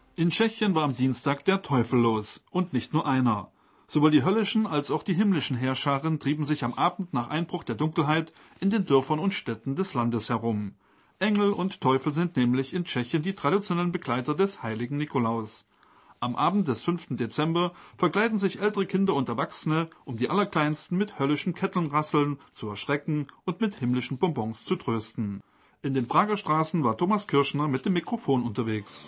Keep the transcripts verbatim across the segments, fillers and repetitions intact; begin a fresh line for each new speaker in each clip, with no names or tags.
In Tschechien war am Dienstag der Teufel los. Und nicht nur einer. Sowohl die höllischen als auch die himmlischen Heerscharen trieben sich am Abend nach Einbruch der Dunkelheit in den Dörfern und Städten des Landes herum. Engel und Teufel sind nämlich in Tschechien die traditionellen Begleiter des heiligen Nikolaus. Am Abend des fünften Dezember verkleiden sich ältere Kinder und Erwachsene, um die Allerkleinsten mit höllischen Kettenrasseln zu erschrecken und mit himmlischen Bonbons zu trösten. In den Prager Straßen war Thomas Kirschner mit dem Mikrofon unterwegs.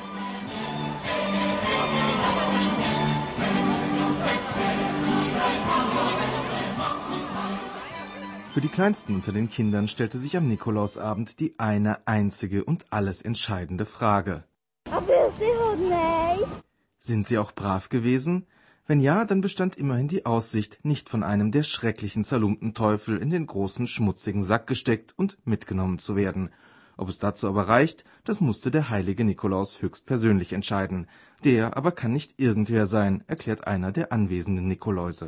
Für die Kleinsten unter den Kindern stellte sich am Nikolausabend die eine einzige und alles entscheidende Frage. Sind sie auch brav gewesen? Wenn ja, dann bestand immerhin die Aussicht, nicht von einem der schrecklichen zerlumpten Teufel in den großen schmutzigen Sack gesteckt und mitgenommen zu werden. Ob es dazu aber reicht, das musste der heilige Nikolaus höchstpersönlich entscheiden. Der aber kann nicht irgendwer sein, erklärt einer der anwesenden Nikoläuse.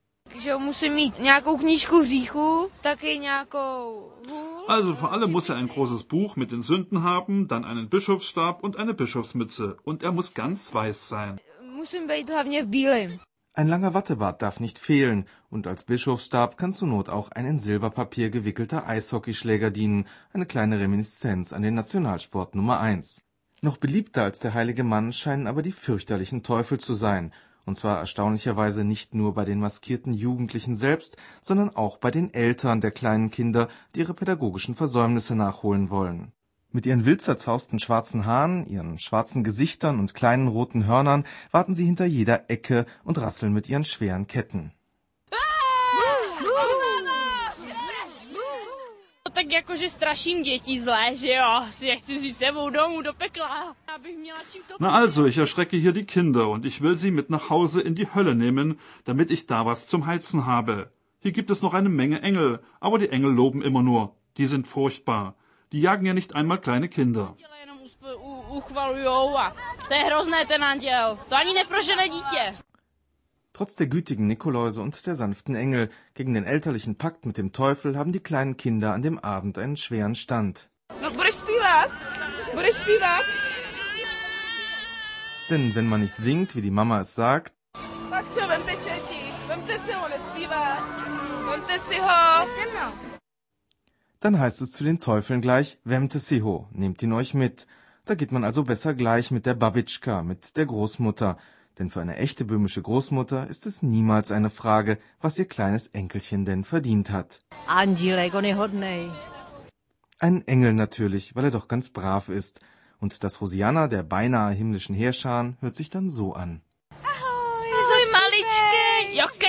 Also vor allem muss er ein großes Buch mit den Sünden haben, dann einen Bischofsstab und eine Bischofsmütze. Und er muss ganz weiß sein.
Ein langer Wattebart darf nicht fehlen, und als Bischofsstab kann zur Not auch ein in Silberpapier gewickelter Eishockeyschläger dienen, eine kleine Reminiszenz an den Nationalsport Nummer eins. Noch beliebter als der heilige Mann scheinen aber die fürchterlichen Teufel zu sein, und zwar erstaunlicherweise nicht nur bei den maskierten Jugendlichen selbst, sondern auch bei den Eltern der kleinen Kinder, die ihre pädagogischen Versäumnisse nachholen wollen. Mit ihren wild zerzausten schwarzen Haaren, ihren schwarzen Gesichtern und kleinen roten Hörnern warten sie hinter jeder Ecke und rasseln mit ihren schweren Ketten.
Tak jakože straším děti zlé, že jo? Si je chci vzít sebou domů do pekla. Abych měla čím to...
Na also, ich erschrecke hier die Kinder und ich will sie mit nach Hause in die Hölle nehmen, damit ich da was zum Heizen habe. Hier gibt es noch eine Menge Engel, aber die Engel loben immer nur. Die sind furchtbar. Die jagen ja nicht einmal kleine Kinder.
Trotz der gütigen Nikoläuse und der sanften Engel, gegen den elterlichen Pakt mit dem Teufel haben die kleinen Kinder an dem Abend einen schweren Stand. Denn wenn man nicht singt, wie die Mama es sagt, dann heißt es zu den Teufeln gleich, Vemte si ho, nehmt ihn euch mit. Da geht man also besser gleich mit der Babitschka, mit der Großmutter. Denn für eine echte böhmische Großmutter ist es niemals eine Frage, was ihr kleines Enkelchen denn verdient hat. Ein Engel natürlich, weil er doch ganz brav ist. Und das Hosianna der beinahe himmlischen Heerscharen hört sich dann so an.
Ahoj, maličký, jaké